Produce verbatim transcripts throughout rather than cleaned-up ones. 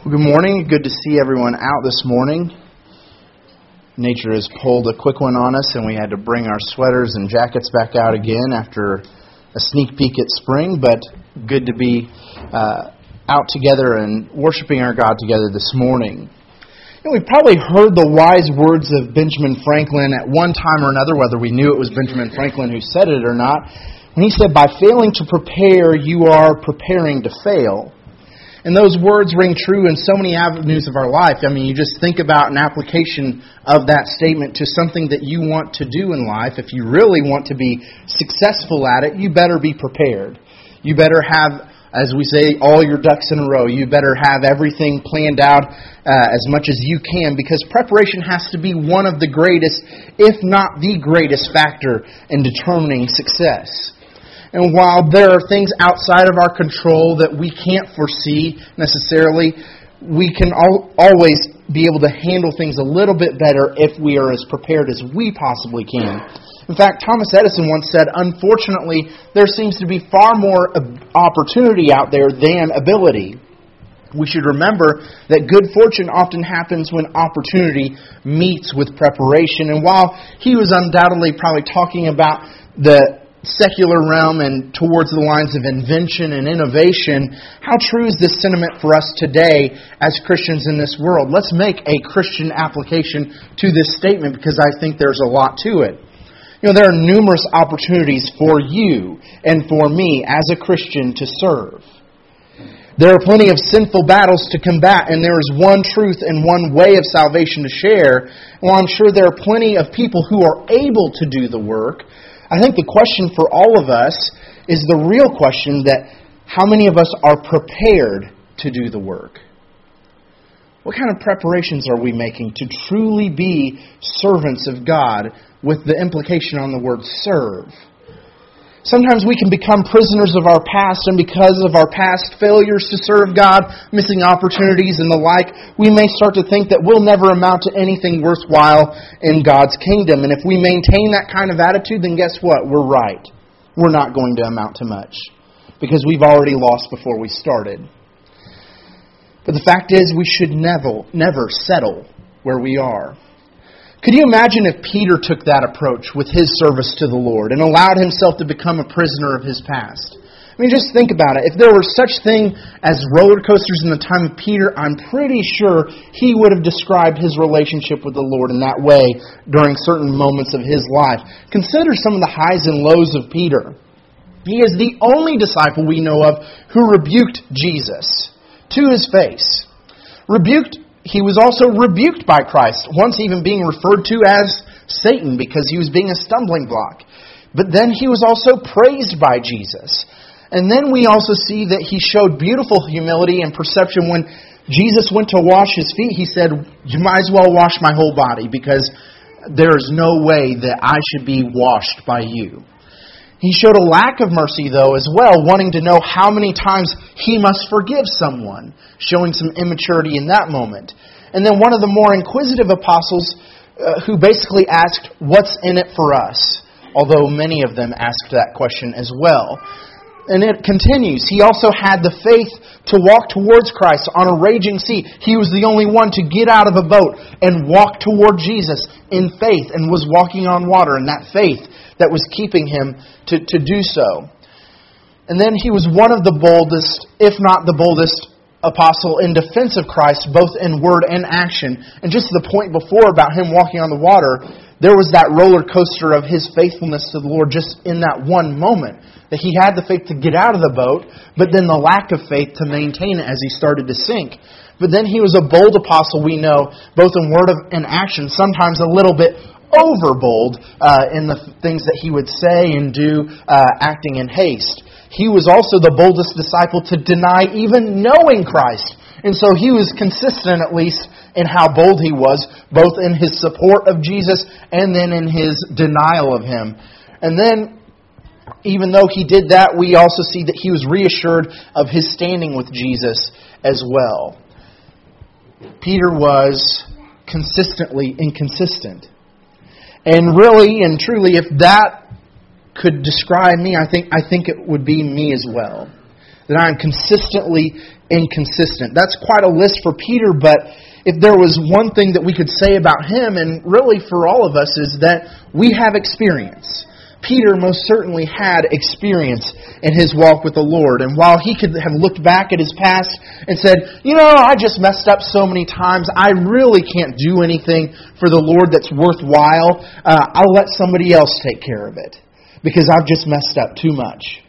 Well, good morning. Good to see everyone out this morning. Nature has pulled a quick one on us, and we had to bring our sweaters and jackets back out again after a sneak peek at spring, but good to be uh, out together and worshiping our God together this morning. You know, we've probably heard the wise words of Benjamin Franklin at one time or another, whether we knew it was Benjamin Franklin who said it or not, when he said, "By failing to prepare, you are preparing to fail." And those words ring true in so many avenues of our life. I mean, you just think about an application of that statement to something that you want to do in life. If you really want to be successful at it, you better be prepared. You better have, as we say, all your ducks in a row. You better have everything planned out uh, as much as you can, because preparation has to be one of the greatest, if not the greatest factor in determining success. And while there are things outside of our control that we can't foresee necessarily, we can al- always be able to handle things a little bit better if we are as prepared as we possibly can. In fact, Thomas Edison once said, "Unfortunately, there seems to be far more opportunity out there than ability." We should remember that good fortune often happens when opportunity meets with preparation. And while he was undoubtedly probably talking about the secular realm and towards the lines of invention and innovation, how true is this sentiment for us today as Christians in this world? Let's make a Christian application to this statement, because I think there's a lot to it. You know, there are numerous opportunities for you and for me as a Christian to serve. There are plenty of sinful battles to combat, and there is one truth and one way of salvation to share. While I'm sure there are plenty of people who are able to do the work, I think the question for all of us is the real question, that how many of us are prepared to do the work? What kind of preparations are we making to truly be servants of God, with the implication on the word serve? Sometimes we can become prisoners of our past, and because of our past failures to serve God, missing opportunities and the like, we may start to think that we'll never amount to anything worthwhile in God's kingdom. And if we maintain that kind of attitude, then guess what? We're right. We're not going to amount to much, because we've already lost before we started. But the fact is, we should never, never settle where we are. Could you imagine if Peter took that approach with his service to the Lord and allowed himself to become a prisoner of his past? I mean, just think about it. If there were such thing as roller coasters in the time of Peter, I'm pretty sure he would have described his relationship with the Lord in that way during certain moments of his life. Consider some of the highs and lows of Peter. He is the only disciple we know of who rebuked Jesus to his face. Rebuked He was also rebuked by Christ, once even being referred to as Satan because he was being a stumbling block. But then he was also praised by Jesus. And then we also see that he showed beautiful humility and perception when Jesus went to wash his feet. He said, "You might as well wash my whole body, because there is no way that I should be washed by you." He showed a lack of mercy, though, as well, wanting to know how many times he must forgive someone, showing some immaturity in that moment. And then one of the more inquisitive apostles uh, who basically asked, "What's in it for us?" Although many of them asked that question as well. And it continues. He also had the faith to walk towards Christ on a raging sea. He was the only one to get out of a boat and walk toward Jesus in faith, and was walking on water, and that faith that was keeping him to, to do so. And then he was one of the boldest, if not the boldest, apostle in defense of Christ, both in word and action. And just to the point before about him walking on the water, there was that roller coaster of his faithfulness to the Lord just in that one moment. That he had the faith to get out of the boat, but then the lack of faith to maintain it as he started to sink. But then he was a bold apostle, we know, both in word and action, sometimes a little bit overbold uh, in the things that he would say and do, uh, acting in haste. He was also the boldest disciple to deny even knowing Christ. And so he was consistent, at least, in how bold he was, both in his support of Jesus and then in his denial of him. And then, even though he did that, we also see that he was reassured of his standing with Jesus as well. Peter was consistently inconsistent. And really and truly, if that could describe me, I think I think it would be me as well. that I am consistently inconsistent. That's quite a list for Peter, but if there was one thing that we could say about him, and really for all of us, is that we have experience. Peter most certainly had experience in his walk with the Lord. And while he could have looked back at his past and said, you know, I just messed up so many times, I really can't do anything for the Lord that's worthwhile. Uh, I'll let somebody else take care of it because I've just messed up too much.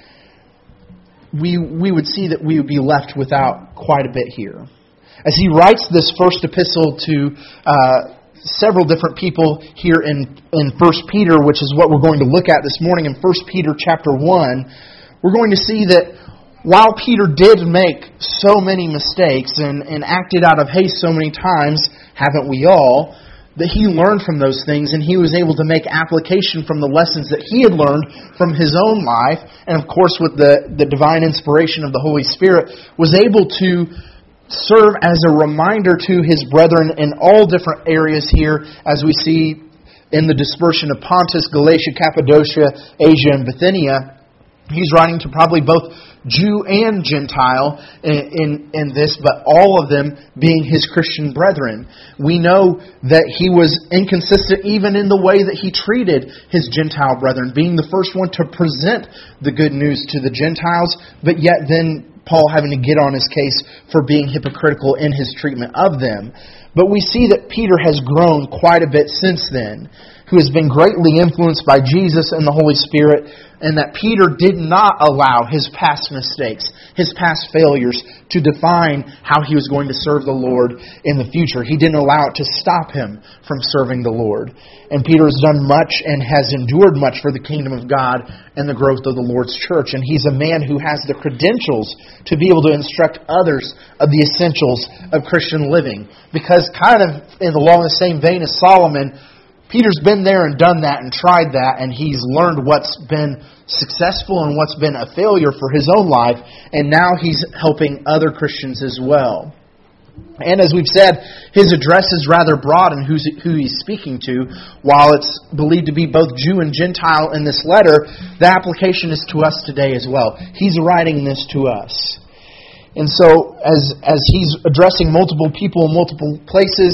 We, we would see that we would be left without quite a bit here. As he writes this first epistle to uh, several different people here in, in First Peter, which is what we're going to look at this morning in First Peter chapter one, we're going to see that while Peter did make so many mistakes and, and acted out of haste so many times, haven't we all, that he learned from those things and he was able to make application from the lessons that he had learned from his own life, and of course with the, the divine inspiration of the Holy Spirit, was able to serve as a reminder to his brethren in all different areas here, as we see in the dispersion of Pontus, Galatia, Cappadocia, Asia, and Bithynia. He's writing to probably both Jew and Gentile in, in, in this, but all of them being his Christian brethren. We know that he was inconsistent even in the way that he treated his Gentile brethren, being the first one to present the good news to the Gentiles, but yet then Paul having to get on his case for being hypocritical in his treatment of them. But we see that Peter has grown quite a bit since then, who has been greatly influenced by Jesus and the Holy Spirit, and that Peter did not allow his past mistakes, his past failures, to define how he was going to serve the Lord in the future. He didn't allow it to stop him from serving the Lord. And Peter has done much and has endured much for the kingdom of God and the growth of the Lord's church. And he's a man who has the credentials to be able to instruct others of the essentials of Christian living. Because kind of in along the same vein as Solomon, Peter's been there and done that and tried that, and he's learned what's been successful and what's been a failure for his own life, and now he's helping other Christians as well. And as we've said, his address is rather broad in who's, who he's speaking to. While it's believed to be both Jew and Gentile in this letter, the application is to us today as well. He's writing this to us. And so as, as he's addressing multiple people in multiple places,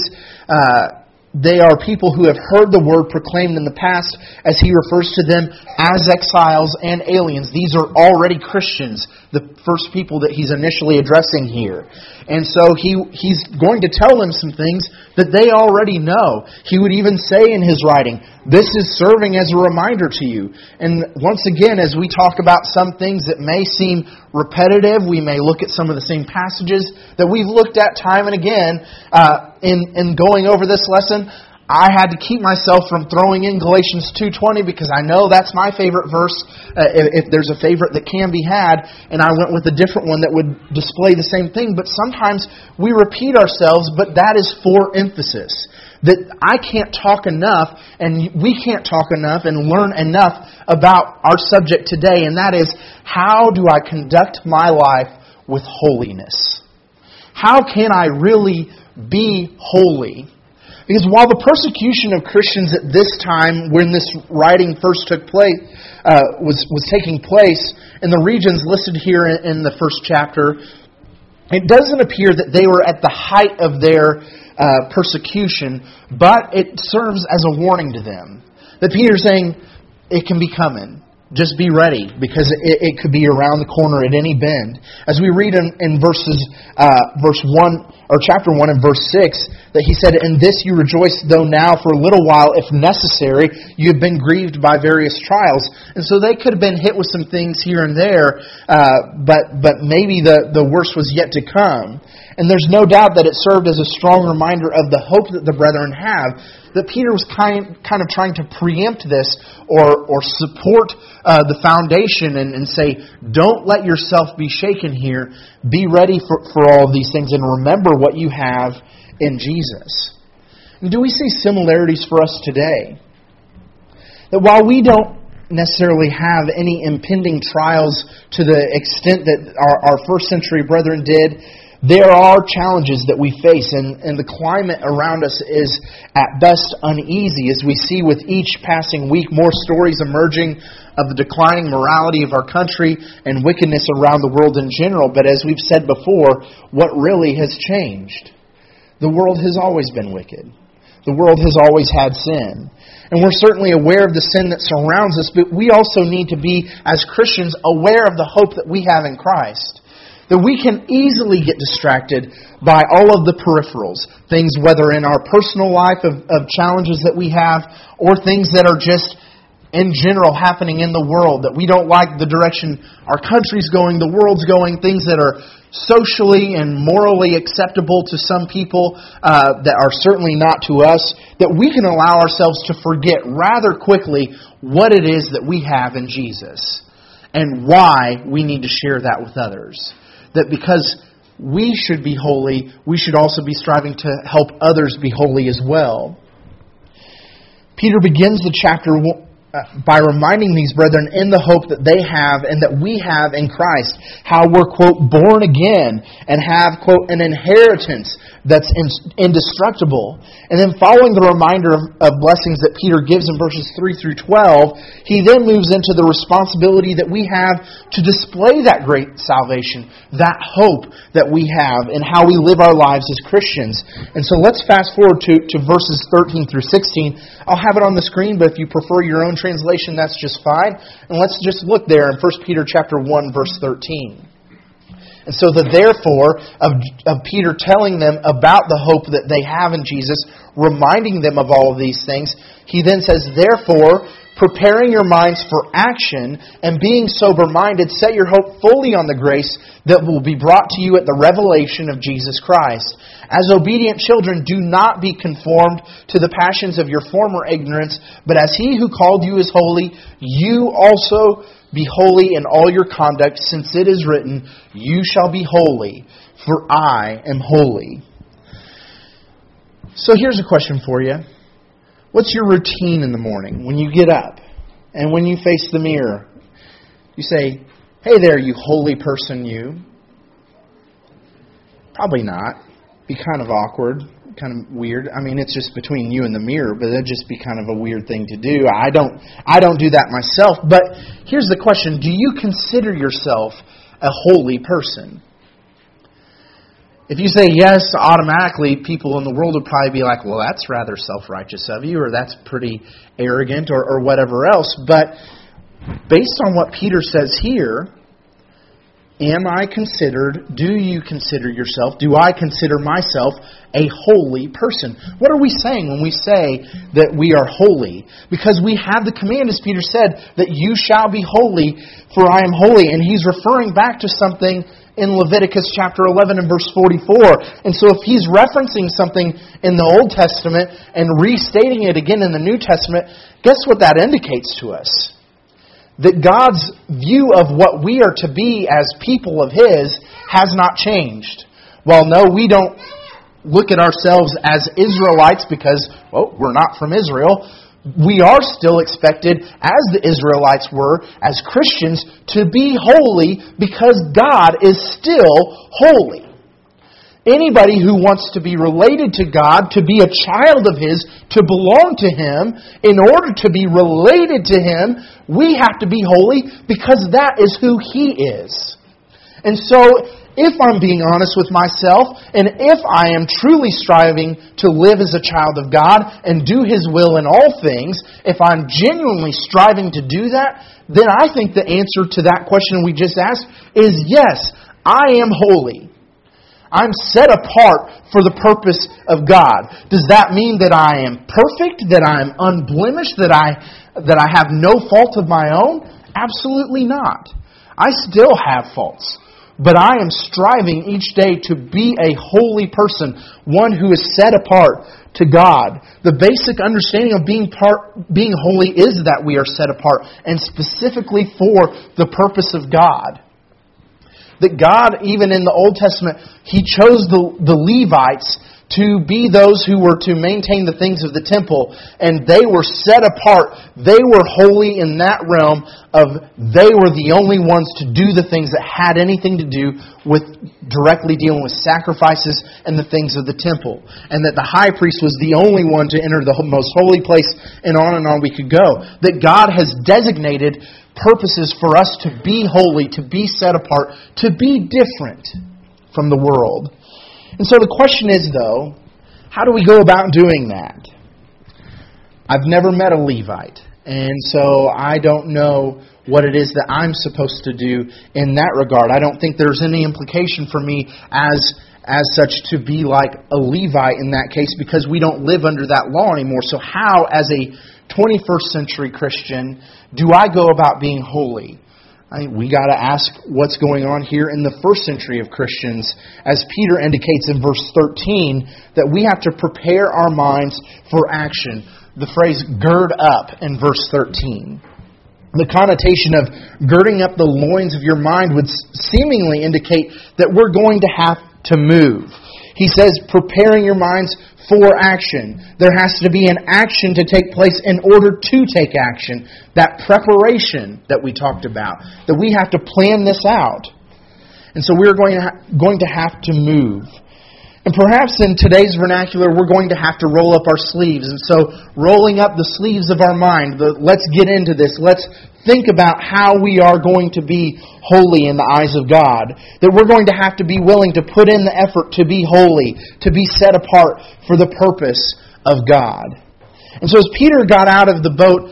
uh, they are people who have heard the word proclaimed in the past, as he refers to them as exiles and aliens. These are already Christians, the first people that he's initially addressing here. And so he he's going to tell them some things that they already know. He would even say in his writing, this is serving as a reminder to you. And once again, as we talk about some things that may seem repetitive, we may look at some of the same passages that we've looked at time and again uh, in, in going over this lesson. I had to keep myself from throwing in Galatians two twenty because I know that's my favorite verse, uh, if, if there's a favorite that can be had, and I went with a different one that would display the same thing. But sometimes we repeat ourselves, but that is for emphasis. That I can't talk enough, and we can't talk enough and learn enough about our subject today, and that is, how do I conduct my life with holiness? How can I really be holy? Because while the persecution of Christians at this time, when this writing first took place, uh, was was taking place in the regions listed here in, in the first chapter, it doesn't appear that they were at the height of their uh, persecution, but it serves as a warning to them. That Peter's saying, it can be coming. Just be ready, because it, it could be around the corner at any bend. As we read in, in verses, uh, verse one or chapter one and verse six, that he said, "In this you rejoice, though now for a little while, if necessary, you have been grieved by various trials." And so they could have been hit with some things here and there, uh, but but maybe the the worst was yet to come. And there's no doubt that it served as a strong reminder of the hope that the brethren have, that Peter was kind, kind of trying to preempt this or, or support uh, the foundation and, and say, don't let yourself be shaken here. Be ready for, for all of these things and remember what you have in Jesus. And do we see similarities for us today? That while we don't necessarily have any impending trials to the extent that our, our first century brethren did, There are challenges that we face, and, and the climate around us is at best uneasy, as we see with each passing week more stories emerging of the declining morality of our country and wickedness around the world in general. But as we've said before, what really has changed? The world has always been wicked. The world has always had sin. And we're certainly aware of the sin that surrounds us, but we also need to be, as Christians, aware of the hope that we have in Christ. That we can easily get distracted by all of the peripherals. Things whether in our personal life of, of challenges that we have, or things that are just in general happening in the world. That we don't like the direction our country's going, the world's going, things that are socially and morally acceptable to some people uh, that are certainly not to us. That we can allow ourselves to forget rather quickly what it is that we have in Jesus. And why we need to share that with others. That because we should be holy, we should also be striving to help others be holy as well. Peter begins the chapter by reminding these brethren in the hope that they have and that we have in Christ, how we're, quote, born again and have, quote, an inheritance that's indestructible. And then following the reminder of, of blessings that Peter gives in verses three through twelve, he then moves into the responsibility that we have to display that great salvation, that hope that we have in how we live our lives as Christians. And so let's fast forward to, to verses thirteen through sixteen. I'll have it on the screen, but if you prefer your own translation, that's just fine. And let's just look there in First Peter chapter one, verse thirteen. And so the therefore of, of Peter telling them about the hope that they have in Jesus, reminding them of all of these things, he then says, therefore, preparing your minds for action and being sober-minded, set your hope fully on the grace that will be brought to you at the revelation of Jesus Christ. As obedient children, do not be conformed to the passions of your former ignorance, but as He who called you is holy, you also be holy in all your conduct, since it is written, you shall be holy, for I am holy. So here's a question for you. What's your routine in the morning when you get up and when you face the mirror? You say, hey there, you holy person, you. Probably not. Be kind of awkward, kind of weird. I mean, it's just between you and the mirror, but that'd just be kind of a weird thing to do. I don't, I don't do that myself. But here's the question. Do you consider yourself a holy person? If you say yes, automatically people in the world would probably be like, well, that's rather self-righteous of you, or that's pretty arrogant, or, or whatever else. But based on what Peter says here, am I considered, do you consider yourself, do I consider myself a holy person? What are we saying when we say that we are holy? Because we have the command, as Peter said, that you shall be holy, for I am holy. And he's referring back to something in Leviticus chapter eleven and verse forty-four. And so if he's referencing something in the Old Testament and restating it again in the New Testament, guess what that indicates to us? That God's view of what we are to be as people of His has not changed. Well, no, we don't look at ourselves as Israelites because, well, we're not from Israel. We are still expected, as the Israelites were, as Christians, to be holy because God is still holy. Anybody who wants to be related to God, to be a child of His, to belong to Him, in order to be related to Him, we have to be holy because that is who He is. And so, if I'm being honest with myself, and if I am truly striving to live as a child of God and do His will in all things, if I'm genuinely striving to do that, then I think the answer to that question we just asked is yes, I am holy. I'm set apart for the purpose of God. Does that mean that I am perfect, that I am unblemished, that I that I have no fault of my own? Absolutely not. I still have faults. But I am striving each day to be a holy person, one who is set apart to God. The basic understanding of being part, being holy is that we are set apart, and specifically for the purpose of God. That God, even in the Old Testament, He chose the, the Levites to be those who were to maintain the things of the temple, and they were set apart. They were holy in that realm of they were the only ones to do the things that had anything to do with directly dealing with sacrifices and the things of the temple. And that the high priest was the only one to enter the most holy place, and on and on we could go. That God has designated purposes for us to be holy, to be set apart, to be different from the world. And so the question is, though, how do we go about doing that? I've never met a Levite, and so I don't know what it is that I'm supposed to do in that regard. I don't think there's any implication for me as as such to be like a Levite in that case, because we don't live under that law anymore. So how, as a twenty-first century Christian, do I go about being holy? I mean, we got to ask what's going on here in the first century of Christians, as Peter indicates in verse thirteen, that we have to prepare our minds for action. The phrase gird up in verse thirteen. The connotation of girding up the loins of your mind would seemingly indicate that we're going to have to move. He says, preparing your minds for action. There has to be an action to take place in order to take action. That preparation that we talked about. That we have to plan this out. And so we're going to, ha- going to have to move. And perhaps in today's vernacular, we're going to have to roll up our sleeves. And so rolling up the sleeves of our mind, the, let's get into this. Let's think about how we are going to be holy in the eyes of God. That we're going to have to be willing to put in the effort to be holy, to be set apart for the purpose of God. And so as Peter got out of the boat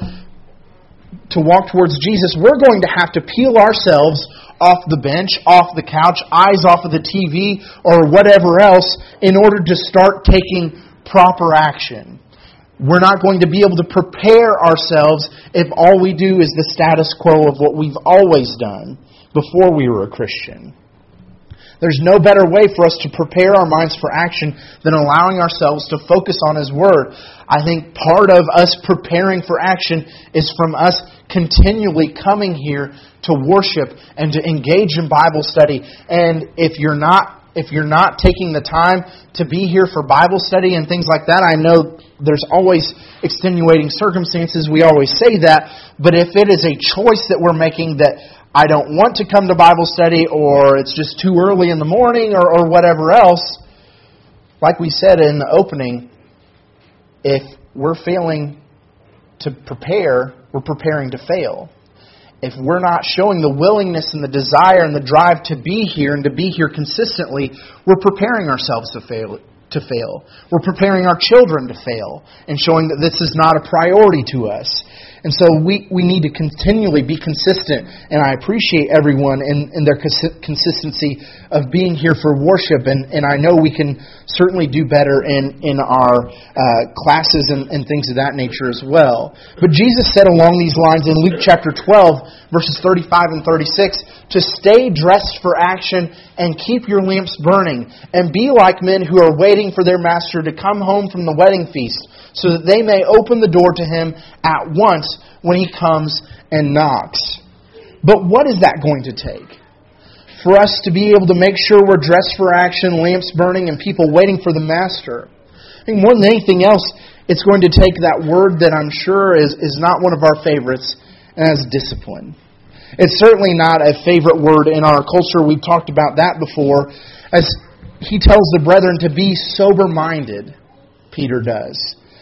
to walk towards Jesus, we're going to have to peel ourselves off the bench, off the couch, eyes off of the T V, or whatever else, in order to start taking proper action. We're not going to be able to prepare ourselves if all we do is the status quo of what we've always done before we were a Christian. There's no better way for us to prepare our minds for action than allowing ourselves to focus on His Word. I think part of us preparing for action is from us continually coming here to worship and to engage in Bible study. And if you're not if you're not taking the time to be here for Bible study and things like that, I know there's always extenuating circumstances. We always say that. But if it is a choice that we're making that I don't want to come to Bible study, or it's just too early in the morning, or, or whatever else, like we said in the opening, if we're failing to prepare, we're preparing to fail. If we're not showing the willingness and the desire and the drive to be here and to be here consistently, we're preparing ourselves to fail. To fail. We're preparing our children to fail and showing that this is not a priority to us. And so we, we need to continually be consistent. And I appreciate everyone in, in their cons- consistency of being here for worship. And, and I know we can certainly do better in, in our uh, classes and, and things of that nature as well. But Jesus said along these lines in Luke chapter twelve, verses thirty-five and thirty-six, to stay dressed for action and keep your lamps burning, and be like men who are waiting for their master to come home from the wedding feast, so that they may open the door to him at once when he comes and knocks. But what is that going to take? For us to be able to make sure we're dressed for action, lamps burning, and people waiting for the master. I think more than anything else, it's going to take that word that I'm sure is, is not one of our favorites, and that's discipline. It's certainly not a favorite word in our culture. We've talked about that before. As he tells the brethren to be sober-minded, Peter does.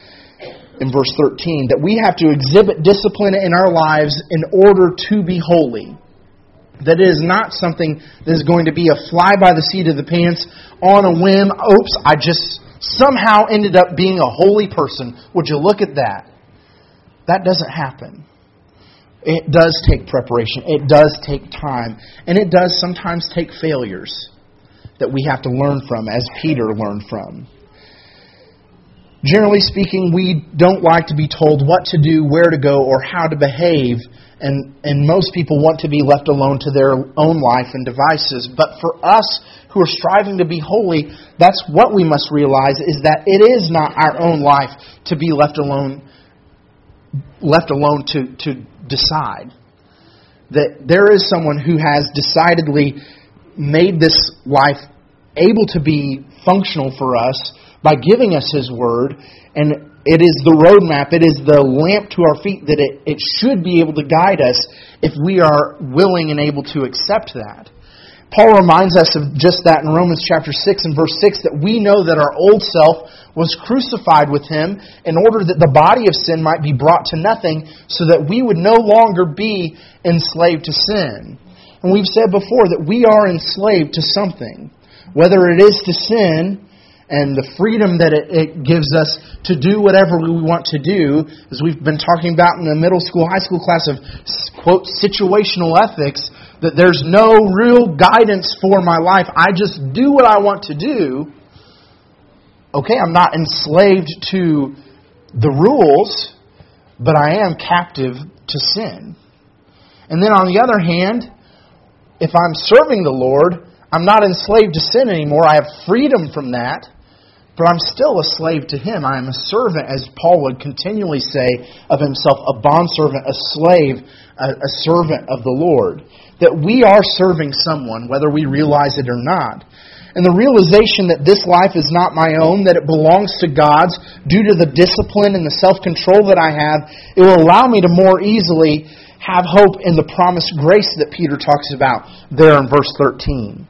In verse thirteen, that we have to exhibit discipline in our lives in order to be holy. That it is not something that is going to be a fly by the seat of the pants on a whim. Oops, I just somehow ended up being a holy person. Would you look at that? That doesn't happen. It does take preparation. It does take time. And it does sometimes take failures that we have to learn from, as Peter learned from. Generally speaking, we don't like to be told what to do, where to go, or how to behave. And, and most people want to be left alone to their own life and devices. But for us who are striving to be holy, that's what we must realize, is that it is not our own life to be left alone left alone to, to decide. That there is someone who has decidedly made this life able to be functional for us by giving us His Word, and it is the roadmap, it is the lamp to our feet that it, it should be able to guide us if we are willing and able to accept that. Paul reminds us of just that in Romans chapter six and verse six, that we know that our old self was crucified with Him in order that the body of sin might be brought to nothing, so that we would no longer be enslaved to sin. And we've said before that we are enslaved to something, whether it is to sin and the freedom that it, it gives us to do whatever we want to do, as we've been talking about in the middle school, high school class of, quote, situational ethics, that there's no real guidance for my life. I just do what I want to do. Okay, I'm not enslaved to the rules, but I am captive to sin. And then on the other hand, if I'm serving the Lord, I'm not enslaved to sin anymore. I have freedom from that, but I'm still a slave to Him. I am a servant, as Paul would continually say of himself, a bondservant, a slave, a, a servant of the Lord. That we are serving someone, whether we realize it or not. And the realization that this life is not my own, that it belongs to God's, due to the discipline and the self-control that I have, it will allow me to more easily have hope in the promised grace that Peter talks about there in verse thirteen.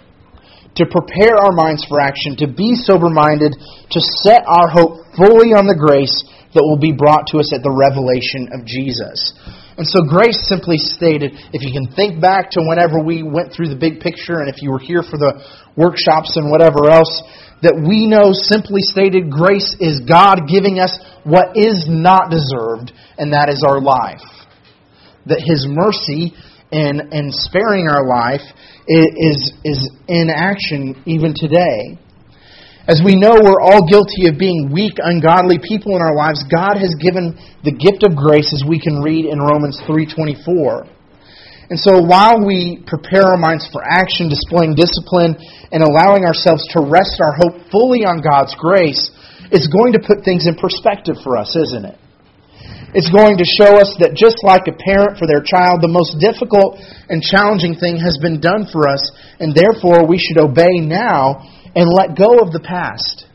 To prepare our minds for action, to be sober-minded, to set our hope fully on the grace that will be brought to us at the revelation of Jesus. And so grace, simply stated, if you can think back to whenever we went through the big picture, and if you were here for the workshops and whatever else, that we know, simply stated, grace is God giving us what is not deserved, and that is our life. That His mercy in, in sparing our life is, is in action even today. As we know, we're all guilty of being weak, ungodly people in our lives. God has given the gift of grace, as we can read in Romans three twenty-four. And so while we prepare our minds for action, displaying discipline, and allowing ourselves to rest our hope fully on God's grace, it's going to put things in perspective for us, isn't it? It's going to show us that just like a parent for their child, the most difficult and challenging thing has been done for us, and therefore we should obey now and let go of the past.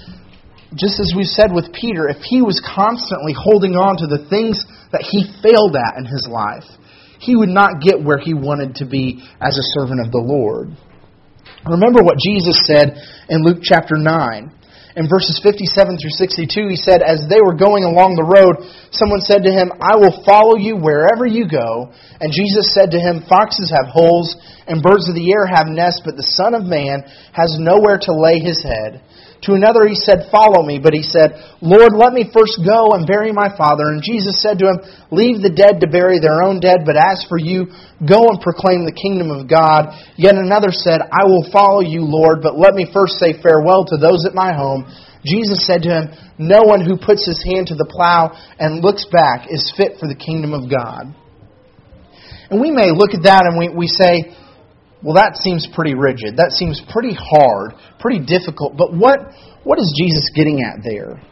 Just as we said with Peter, if he was constantly holding on to the things that he failed at in his life, he would not get where he wanted to be as a servant of the Lord. Remember what Jesus said in Luke chapter nine. In verses fifty-seven through sixty-two, He said, as they were going along the road, someone said to Him, I will follow you wherever you go. And Jesus said to him, foxes have holes, and birds of the air have nests, but the Son of Man has nowhere to lay His head. To another He said, follow me. But he said, Lord, let me first go and bury my father. And Jesus said to him, leave the dead to bury their own dead, but as for you, go and proclaim the kingdom of God. Yet another said, I will follow you, Lord, but let me first say farewell to those at my home. Jesus said to him, no one who puts his hand to the plow and looks back is fit for the kingdom of God. And we may look at that and we, we say, well, that seems pretty rigid. That seems pretty hard, pretty difficult. But what, what is Jesus getting at there?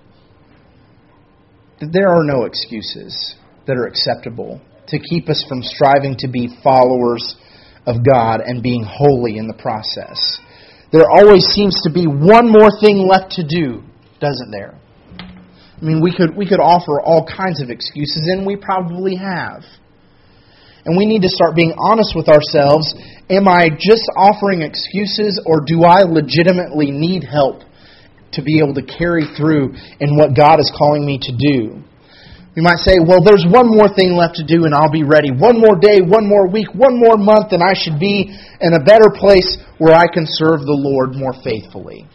That there are no excuses that are acceptable to keep us from striving to be followers of God and being holy in the process. There always seems to be one more thing left to do, doesn't there? I mean, we could we could offer all kinds of excuses, and we probably have. And we need to start being honest with ourselves. Am I just offering excuses, or do I legitimately need help to be able to carry through in what God is calling me to do? We might say, well, there's one more thing left to do and I'll be ready. One more day, one more week, one more month, and I should be in a better place where I can serve the Lord more faithfully.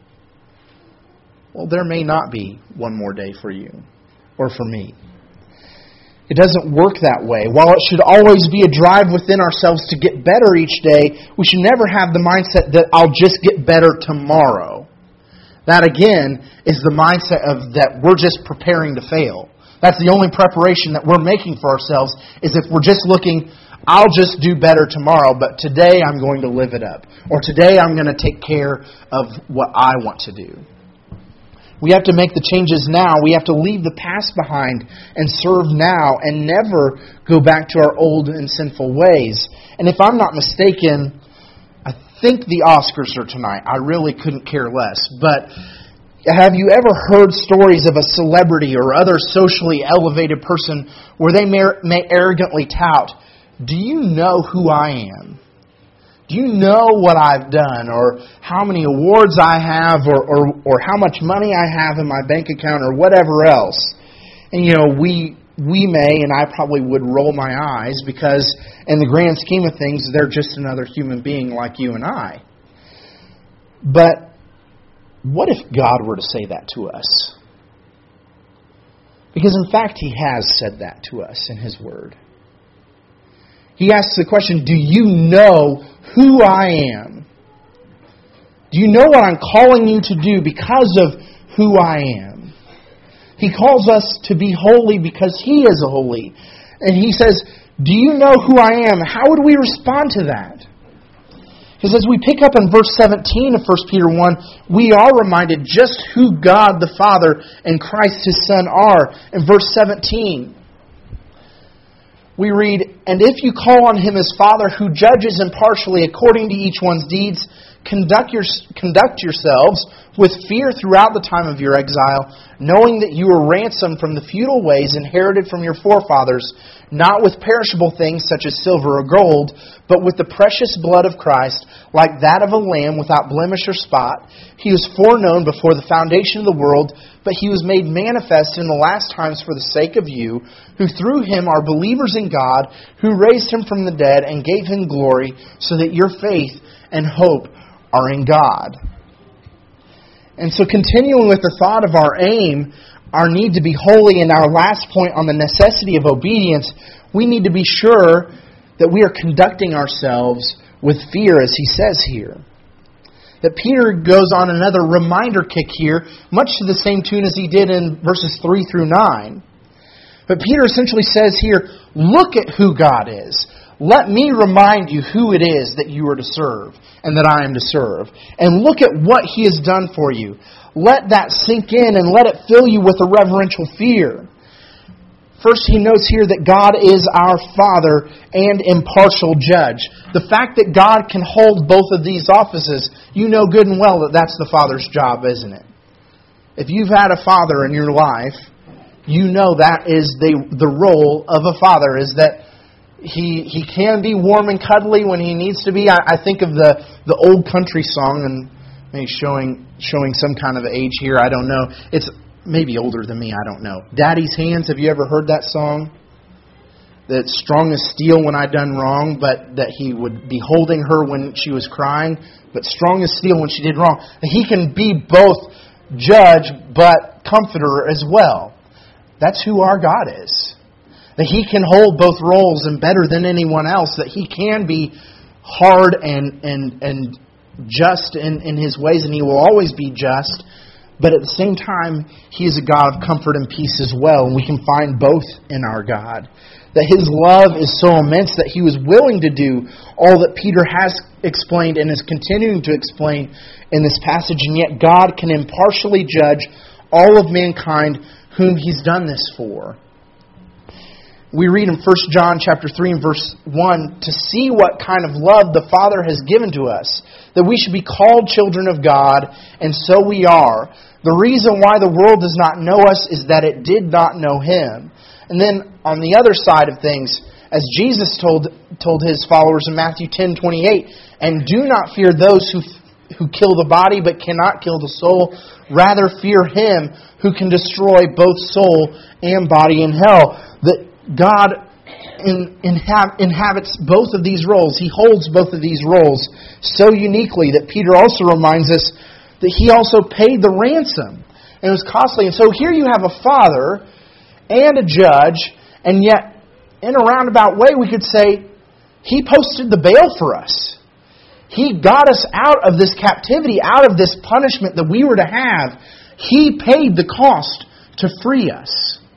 Well, there may not be one more day for you or for me. It doesn't work that way. While it should always be a drive within ourselves to get better each day, we should never have the mindset that I'll just get better tomorrow. That, again, is the mindset of that we're just preparing to fail. That's the only preparation that we're making for ourselves, is if we're just looking, I'll just do better tomorrow, but today I'm going to live it up. Or today I'm going to take care of what I want to do. We have to make the changes now. We have to leave the past behind and serve now and never go back to our old and sinful ways. And if I'm not mistaken, I think the Oscars are tonight. I really couldn't care less. But have you ever heard stories of a celebrity or other socially elevated person where they may, may arrogantly tout, do you know who I am? Do you know what I've done, or how many awards I have, or, or, or how much money I have in my bank account, or whatever else? And, you know, we we may, and I probably would roll my eyes because in the grand scheme of things, they're just another human being like you and I. But what if God were to say that to us? Because in fact, He has said that to us in His Word. He asks the question, do you know who I am? Do you know what I'm calling you to do because of who I am? He calls us to be holy because He is holy. And He says, do you know who I am? How would we respond to that? Because as we pick up in verse seventeen of First Peter one, we are reminded just who God the Father and Christ His Son are. In verse seventeen, we read, and if you call on Him as Father who judges impartially according to each one's deeds, conduct, your, conduct yourselves with fear throughout the time of your exile, knowing that you were ransomed from the futile ways inherited from your forefathers, not with perishable things such as silver or gold, but with the precious blood of Christ, like that of a lamb without blemish or spot. He was foreknown before the foundation of the world, but He was made manifest in the last times for the sake of you, who through Him are believers in God, who raised Him from the dead and gave Him glory, so that your faith and hope are in God. And so continuing with the thought of our aim, our need to be holy, and our last point on the necessity of obedience, we need to be sure that we are conducting ourselves with fear, as he says here. That Peter goes on another reminder kick here, much to the same tune as he did in verses three through nine. But Peter essentially says here, look at who God is. Let me remind you who it is that you are to serve and that I am to serve. And look at what He has done for you. Let that sink in and let it fill you with a reverential fear. First, he notes here that God is our Father and impartial judge. The fact that God can hold both of these offices, you know good and well that that's the Father's job, isn't it? If you've had a father in your life, you know that is the the role of a father, is that He he can be warm and cuddly when he needs to be. I, I think of the, the old country song, and maybe showing showing some kind of age here, I don't know. It's maybe older than me, I don't know. Daddy's Hands, have you ever heard that song? That strong as steel when I done wrong, but that He would be holding her when she was crying, but strong as steel when she did wrong. He can be both judge but comforter as well. That's who our God is. That He can hold both roles, and better than anyone else, that He can be hard and and and just in, in His ways, and He will always be just. But at the same time, He is a God of comfort and peace as well, and we can find both in our God. That His love is so immense that He was willing to do all that Peter has explained and is continuing to explain in this passage, and yet God can impartially judge all of mankind whom He's done this for. We read in First John chapter three and verse one, to see what kind of love the Father has given to us, that we should be called children of God, and so we are. The reason why the world does not know us is that it did not know Him. And then on the other side of things, as Jesus told told His followers in Matthew ten twenty-eight, and do not fear those who who kill the body but cannot kill the soul, rather fear Him who can destroy both soul and body in hell. That God in, inhab, inhabits both of these roles. He holds both of these roles so uniquely that Peter also reminds us that He also paid the ransom. And it was costly. And so here you have a Father and a judge, and yet in a roundabout way we could say He posted the bail for us. He got us out of this captivity, out of this punishment that we were to have. He paid the cost to free us.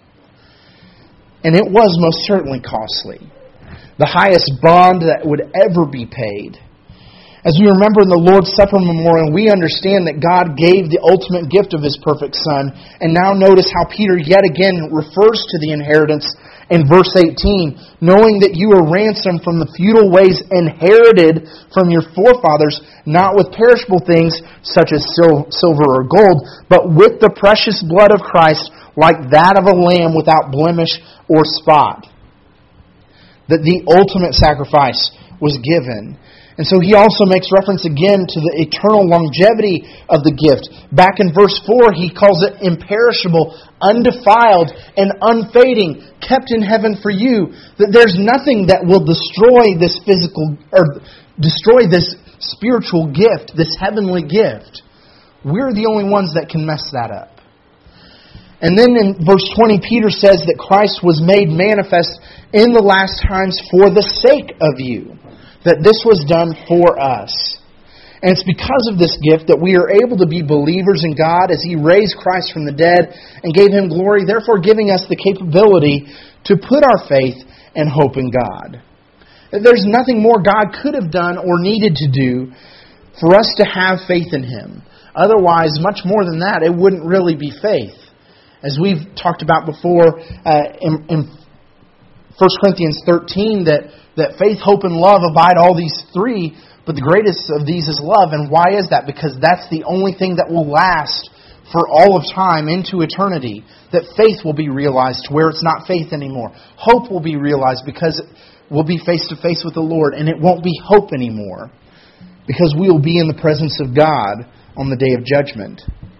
And it was most certainly costly. The highest bond that would ever be paid. As we remember in the Lord's Supper memorial, we understand that God gave the ultimate gift of His perfect Son. And now notice how Peter yet again refers to the inheritance in verse eighteen, knowing that you are ransomed from the futile ways inherited from your forefathers, not with perishable things such as sil- silver or gold, but with the precious blood of Christ, like that of a lamb without blemish or spot. That the ultimate sacrifice was given. And so he also makes reference again to the eternal longevity of the gift. Back in verse four, he calls it imperishable, undefiled, and unfading, kept in heaven for you. That there's nothing that will destroy this physical, or destroy this spiritual gift, this heavenly gift. We're the only ones that can mess that up. And then in verse twenty, Peter says that Christ was made manifest in the last times for the sake of you. That this was done for us. And it's because of this gift that we are able to be believers in God as He raised Christ from the dead and gave Him glory, therefore giving us the capability to put our faith and hope in God. There's nothing more God could have done or needed to do for us to have faith in Him. Otherwise, much more than that, it wouldn't really be faith. As we've talked about before uh, in, in First Corinthians thirteen, that that faith, hope, and love abide all these three, but the greatest of these is love. And why is that? Because that's the only thing that will last for all of time into eternity. That faith will be realized to where it's not faith anymore. Hope will be realized because we'll be face to face with the Lord, and it won't be hope anymore because we will be in the presence of God on the day of judgment.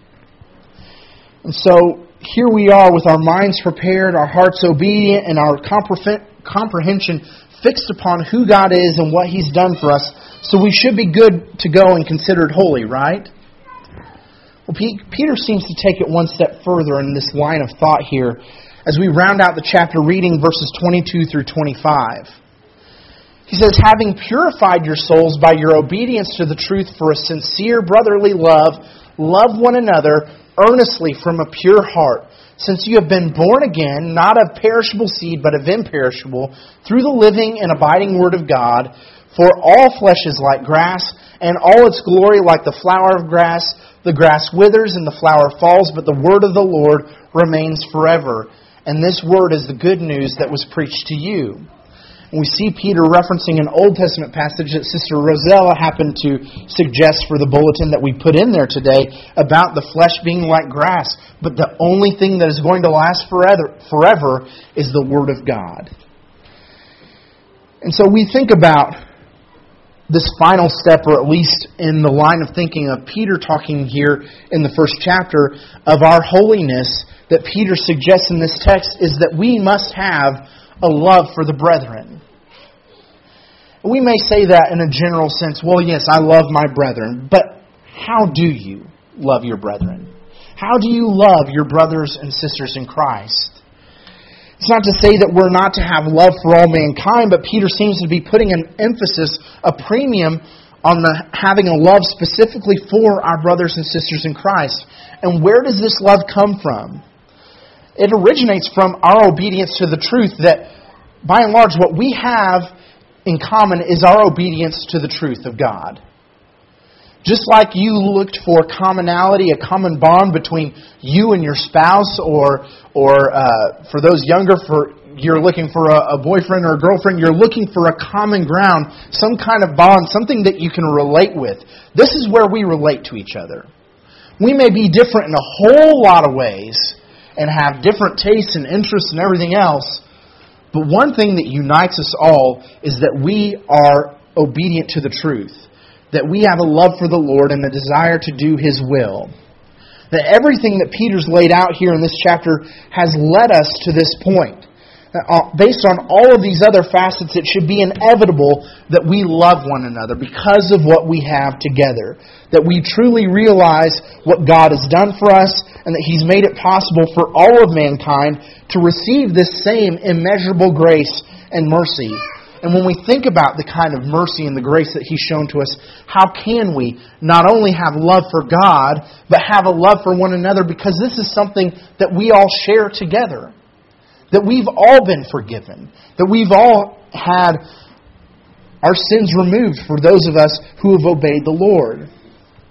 And so here we are with our minds prepared, our hearts obedient, and our comprehension fixed upon who God is and what He's done for us. So we should be good to go and considered holy, right? Well, Peter seems to take it one step further in this line of thought here as we round out the chapter reading verses twenty-two through twenty-five. He says, having purified your souls by your obedience to the truth for a sincere brotherly love, love one another earnestly from a pure heart, since you have been born again, not of perishable seed, but of imperishable, through the living and abiding Word of God. For all flesh is like grass, and all its glory like the flower of grass. The grass withers and the flower falls, but the word of the Lord remains forever. And this word is the good news that was preached to you. We see Peter referencing an Old Testament passage that Sister Rosella happened to suggest for the bulletin that we put in there today about the flesh being like grass. But the only thing that is going to last forever, forever is the Word of God. And so we think about this final step, or at least in the line of thinking of Peter talking here in the first chapter of our holiness that Peter suggests in this text is that we must have a love for the brethren. We may say that in a general sense, well, yes, I love my brethren, but how do you love your brethren? How do you love your brothers and sisters in Christ? It's not to say that we're not to have love for all mankind, but Peter seems to be putting an emphasis, a premium on the having a love specifically for our brothers and sisters in Christ. And where does this love come from? It originates from our obedience to the truth that, by and large, what we have in common is our obedience to the truth of God. Just like you looked for commonality, a common bond between you and your spouse, or or uh, for those younger, for you're looking for a, a boyfriend or a girlfriend, you're looking for a common ground, some kind of bond, something that you can relate with. This is where we relate to each other. We may be different in a whole lot of ways and have different tastes and interests and everything else, but one thing that unites us all is that we are obedient to the truth. That we have a love for the Lord and a desire to do His will. That everything that Peter's laid out here in this chapter has led us to this point. Based on all of these other facets, it should be inevitable that we love one another because of what we have together. That we truly realize what God has done for us and that He's made it possible for all of mankind to receive this same immeasurable grace and mercy. And when we think about the kind of mercy and the grace that He's shown to us, how can we not only have love for God, but have a love for one another? Because this is something that we all share together. That we've all been forgiven. That we've all had our sins removed for those of us who have obeyed the Lord.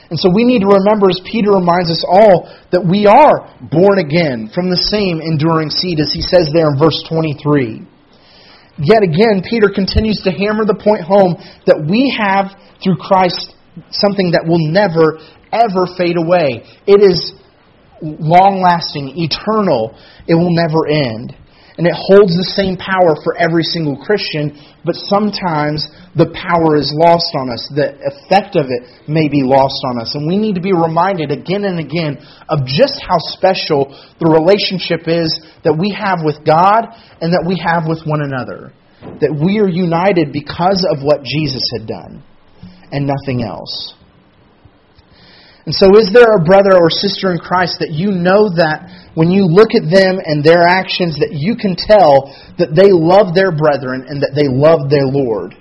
And so we need to remember, as Peter reminds us all, that we are born again from the same enduring seed, as he says there in verse twenty-three. Yet again, Peter continues to hammer the point home that we have, through Christ, something that will never, ever fade away. It is long-lasting, eternal. It will never end. And it holds the same power for every single Christian, but sometimes the power is lost on us. The effect of it may be lost on us. And we need to be reminded again and again of just how special the relationship is that we have with God and that we have with one another. That we are united because of what Jesus had done and nothing else. And so is there a brother or sister in Christ that you know that when you look at them and their actions that you can tell that they love their brethren and that they love their Lord?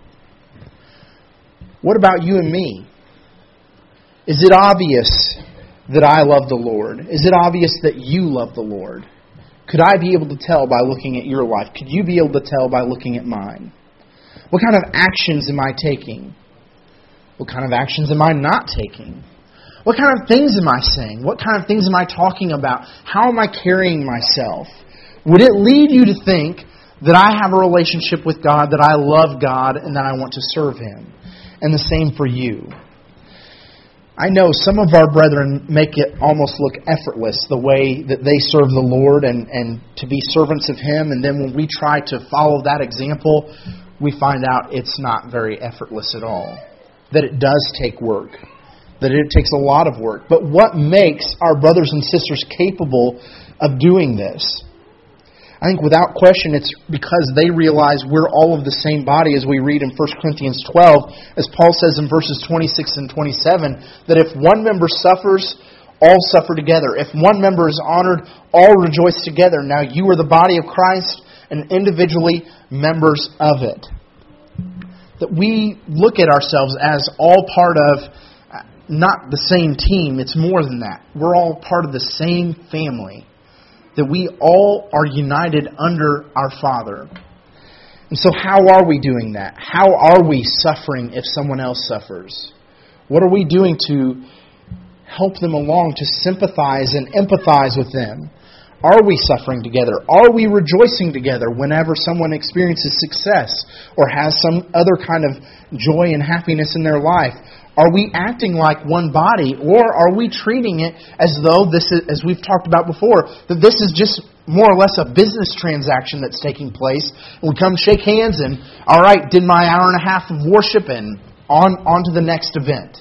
What about you and me? Is it obvious that I love the Lord? Is it obvious that you love the Lord? Could I be able to tell by looking at your life? Could you be able to tell by looking at mine? What kind of actions am I taking? What kind of actions am I not taking? What kind of things am I saying? What kind of things am I talking about? How am I carrying myself? Would it lead you to think that I have a relationship with God, that I love God, and that I want to serve Him? And the same for you. I know some of our brethren make it almost look effortless, the way that they serve the Lord and, and to be servants of Him. And then when we try to follow that example, we find out it's not very effortless at all. That it does take work. That it takes a lot of work. But what makes our brothers and sisters capable of doing this? I think without question it's because they realize we're all of the same body, as we read in First Corinthians twelve, as Paul says in verses twenty-six and twenty-seven, that if one member suffers, all suffer together. If one member is honored, all rejoice together. Now you are the body of Christ and individually members of it. That we look at ourselves as all part of not the same team, it's more than that. We're all part of the same family. That we all are united under our Father. And so how are we doing that? How are we suffering if someone else suffers? What are we doing to help them along, to sympathize and empathize with them? Are we suffering together? Are we rejoicing together whenever someone experiences success or has some other kind of joy and happiness in their life? Are we acting like one body, or are we treating it as though this is, as we've talked about before, that this is just more or less a business transaction that's taking place? And we come shake hands and, all right, did my hour and a half of worship and on, on to the next event.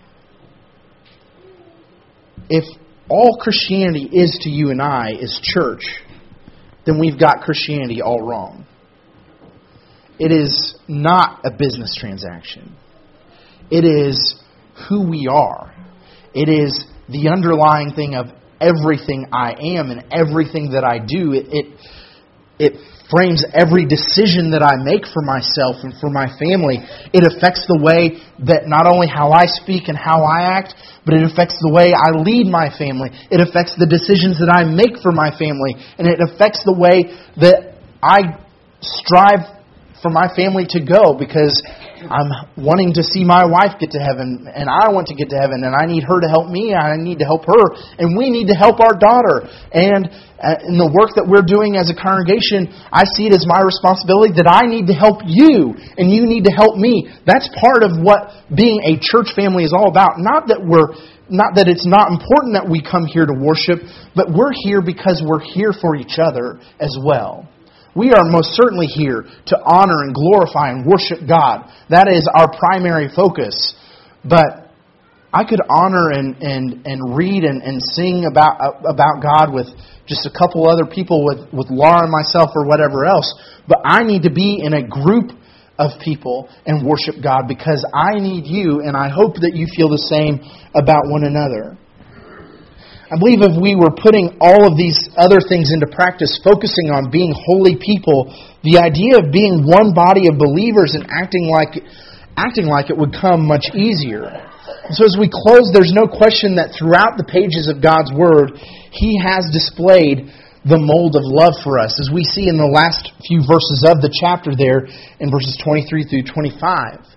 If all Christianity is to you and I is church, then we've got Christianity all wrong. It is not a business transaction. It is who we are. It is the underlying thing of everything I am and everything that I do. It, it, it frames every decision that I make for myself and for my family. It affects the way that not only how I speak and how I act, but it affects the way I lead my family. It affects the decisions that I make for my family. And it affects the way that I strive for my family to go, because I'm wanting to see my wife get to heaven, and I want to get to heaven, and I need her to help me, and I need to help her, and we need to help our daughter. And in the work that we're doing as a congregation, I see it as my responsibility that I need to help you, and you need to help me. That's part of what being a church family is all about. Not that we're Not that it's not important that we come here to worship, but we're here because we're here for each other as well. We are most certainly here to honor and glorify and worship God. That is our primary focus. But I could honor and, and, and read and, and sing about about God with just a couple other people, with, with Laura and myself or whatever else. But I need to be in a group of people and worship God, because I need you, and I hope that you feel the same about one another. I believe if we were putting all of these other things into practice, focusing on being holy people, the idea of being one body of believers and acting like acting like it would come much easier. So as we close, there's no question that throughout the pages of God's Word, He has displayed the mold of love for us, as we see in the last few verses of the chapter there in verses twenty-three through twenty-five.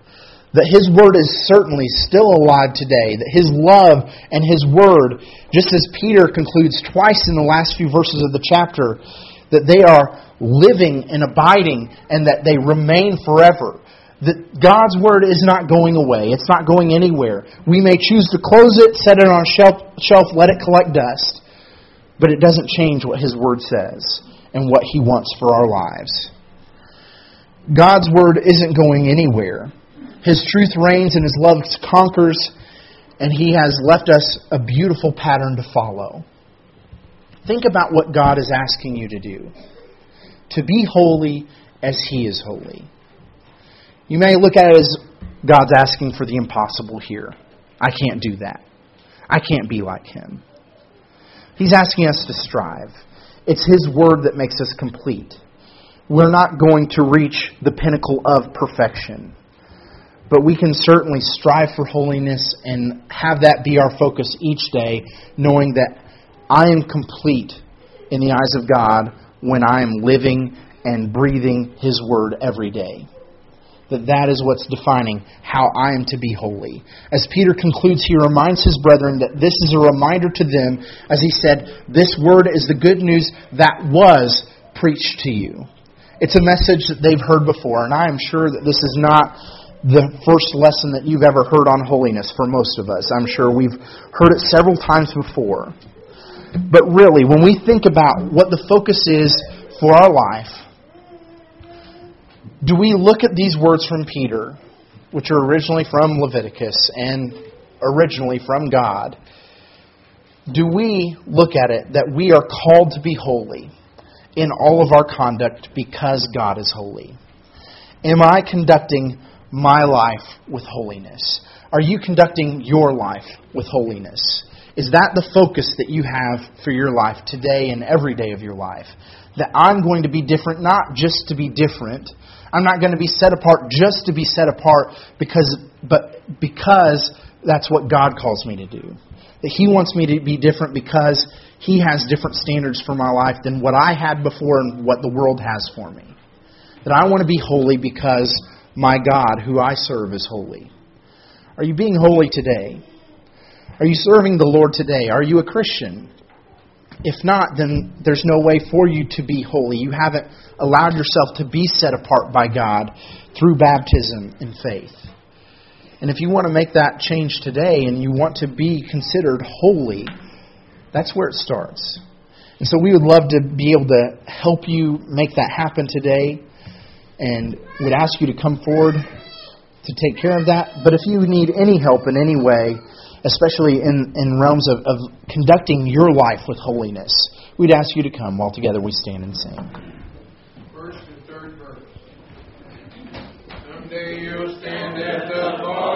that His Word is certainly still alive today, that His love and His Word, just as Peter concludes twice in the last few verses of the chapter, that they are living and abiding and that they remain forever. That God's Word is not going away. It's not going anywhere. We may choose to close it, set it on a shelf, shelf, let it collect dust, but it doesn't change what His Word says and what He wants for our lives. God's Word isn't going anywhere. His truth reigns and His love conquers, and He has left us a beautiful pattern to follow. Think about what God is asking you to do. To be holy as He is holy. You may look at it as God's asking for the impossible here. I can't do that. I can't be like Him. He's asking us to strive. It's His Word that makes us complete. We're not going to reach the pinnacle of perfection. But we can certainly strive for holiness and have that be our focus each day, knowing that I am complete in the eyes of God when I am living and breathing His Word every day. That that is what's defining how I am to be holy. As Peter concludes, he reminds his brethren that this is a reminder to them, as he said, this word is the good news that was preached to you. It's a message that they've heard before, and I am sure that this is not the first lesson that you've ever heard on holiness for most of us. I'm sure we've heard it several times before. But really, when we think about what the focus is for our life, do we look at these words from Peter, which are originally from Leviticus and originally from God? Do we look at it that we are called to be holy in all of our conduct because God is holy? Am I conducting my life with holiness? Are you conducting your life with holiness? Is that the focus that you have for your life today and every day of your life? That I'm going to be different, not just to be different. I'm not going to be set apart just to be set apart, because, but because that's what God calls me to do. That He wants me to be different because He has different standards for my life than what I had before and what the world has for me. That I want to be holy because my God, who I serve, is holy. Are you being holy today? Are you serving the Lord today? Are you a Christian? If not, then there's no way for you to be holy. You haven't allowed yourself to be set apart by God through baptism and faith. And if you want to make that change today and you want to be considered holy, that's where it starts. And so we would love to be able to help you make that happen today, and would ask you to come forward to take care of that. But if you need any help in any way, especially in, in realms of, of conducting your life with holiness, we'd ask you to come while together we stand and sing. First and third verse. Someday you'll stand at the bar.